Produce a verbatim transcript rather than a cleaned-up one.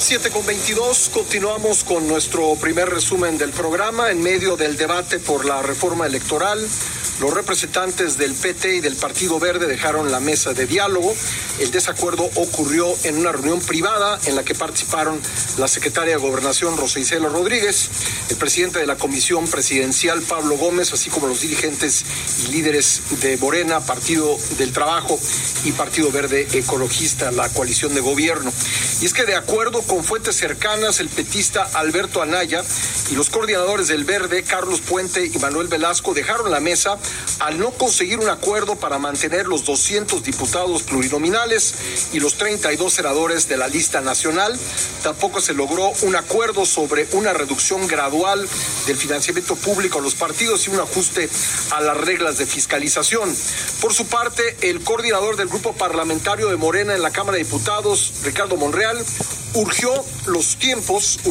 siete con veintidós, continuamos con nuestro primer resumen del programa. En medio del debate por la reforma electoral, los representantes del P T y del Partido Verde dejaron la mesa de diálogo. El desacuerdo ocurrió en una reunión privada en la que participaron la secretaria de Gobernación, Rosa Isela Rodríguez, el presidente de la Comisión Presidencial, Pablo Gómez, así como los dirigentes y líderes de Morena, Partido del Trabajo y Partido Verde Ecologista, la coalición de gobierno. Y es que de acuerdo con fuentes cercanas, el petista Alberto Anaya y los coordinadores del Verde, Carlos Puente y Manuel Velasco, dejaron la mesa al no conseguir un acuerdo para mantener los doscientos diputados plurinominales y los treinta y dos senadores de la lista nacional. Tampoco se logró un acuerdo sobre una reducción gradual del financiamiento público a los partidos y un ajuste a las reglas de fiscalización. Por su parte, el coordinador del grupo parlamentario de Morena en la Cámara de Diputados, Ricardo Monreal, urgió los tiempos